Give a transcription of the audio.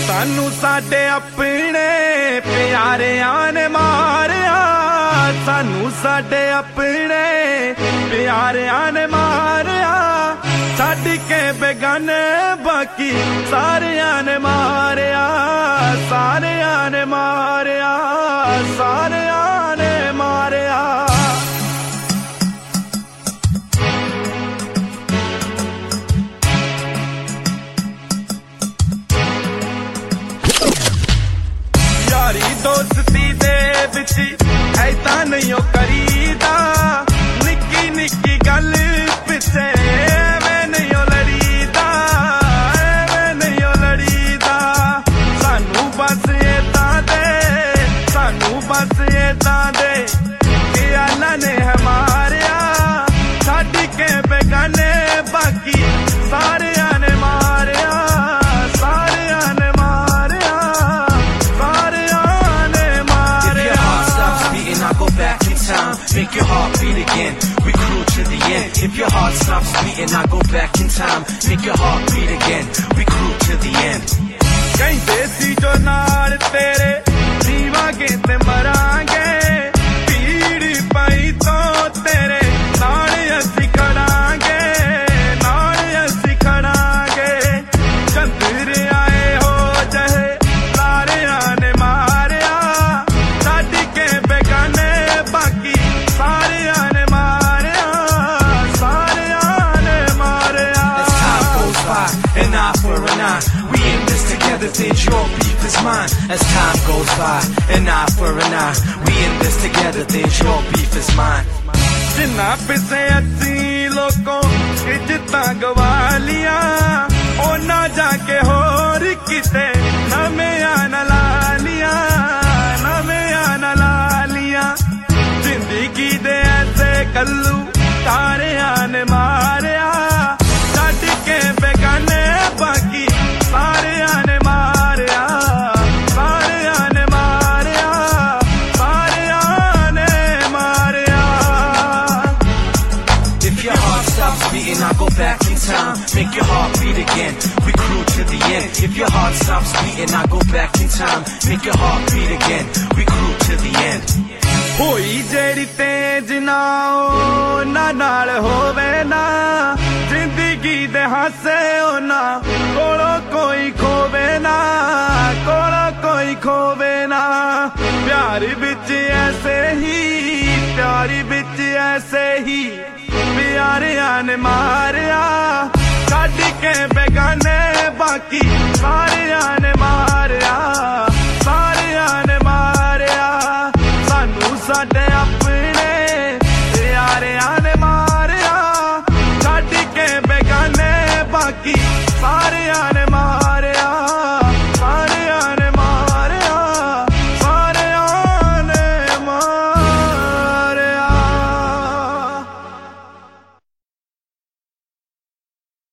सानू साडे अपने प्यारियां ने मारिया, सानू साडे अपने प्यारियां ने मारिया, छड्ड के बेगाने बाकी सारियां ने मारिया, सारियां ने मारिया, सारियां ने मारिया। यारी दोस्ती दे विच ऐदा नहीं ओ करीदा, निक्की निक्की गल पिछे मैं नहीं ओ लड़ीदा, मैं नहीं ओ लड़ीदा। सानू बस ऐदा दे, सानू बस ऐदा दे कि अल्लाह ने है मारिया, छड्ड के बेगाने बाकी सारियां ने मारिया, सारियां ने मारिया, सारियां ने Maria. I go back in time, make your heart beat again. We crew to the end. If your heart stops beating, I go back in time, make your heart beat again. We crew to the end. कहते सी जो नाल तेरे जीवांगे ते मरांगे, पीड़ी पाई तो तेरे नाल असी खड़ांगे, नाल असी खड़ांगे। चंद्र आए हो जहे सारियां ने मारिया, छड्ड के बेगाने बाकी सारियां ने मारिया, सारियां ने Maria. As time goes by, an eye for an eye, we in this together, think your beef is mine. As time goes by, an eye for an eye, we in this together, think your beef is mine. जिन्ना पिछे अस्सी लोगों इज्जतां गवा लिया, ओना जाके होर किते नवियां न ला लिया, नवियां न ला लिया। जिंदगी दे ऐसे कल्लू तारियां ने मारिया, छड्ड के बेगाने बाकी सारियां ने मारिया, सारियां ने मारिया, सारियां ने Maria. If your heart stops beating, I go back in time, make your heart beat again. We crew to the end. If your heart stops beating, I go back in time, make your heart beat again. We crew to the end. होई जेड़ी तेज ना ओ ना नाल होवे ना, जिंदगी दे हासे ओना कोलो कोई खोवे ना, कोलो कोई खोवे ना। प्यार बिच ऐसे ही, प्यार बिच ऐसे ही प्यारियां ने मारिया, छड्ड के बेगाने बाकी